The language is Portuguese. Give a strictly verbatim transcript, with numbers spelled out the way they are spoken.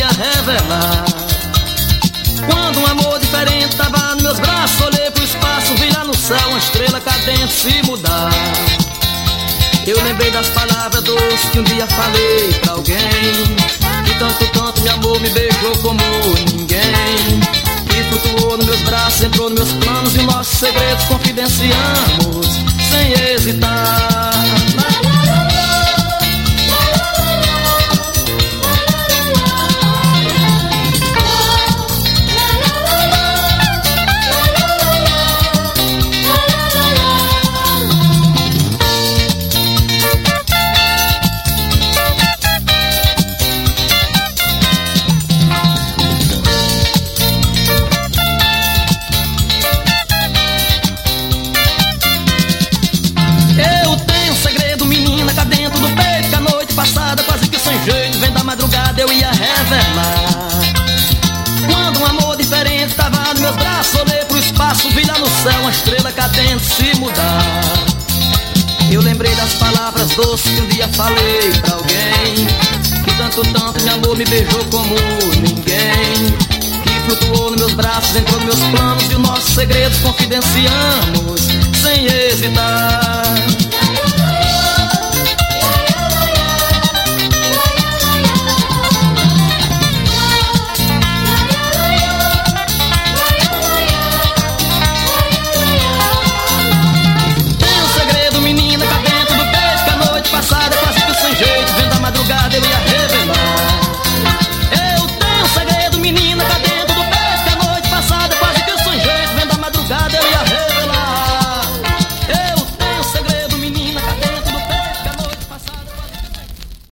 revelar. Quando um amor diferente tava nos meus braços, olhei pro espaço, vi lá no céu uma estrela cadente se mudar. Eu lembrei das palavras doces que um dia falei pra alguém, e tanto, tanto meu amor me beijou como ninguém. E flutuou nos meus braços, entrou nos meus planos, e nossos segredos confidenciamos sem hesitar. Vem da madrugada eu ia revelar. Quando um amor diferente tava nos meus braços, olhei pro espaço, vi lá no céu uma estrela cadente se mudar. Eu lembrei das palavras doces que um dia falei pra alguém, que tanto, tanto meu amor me beijou como ninguém. Que flutuou nos meus braços, entrou nos meus planos, e os nossos segredos confidenciamos sem hesitar.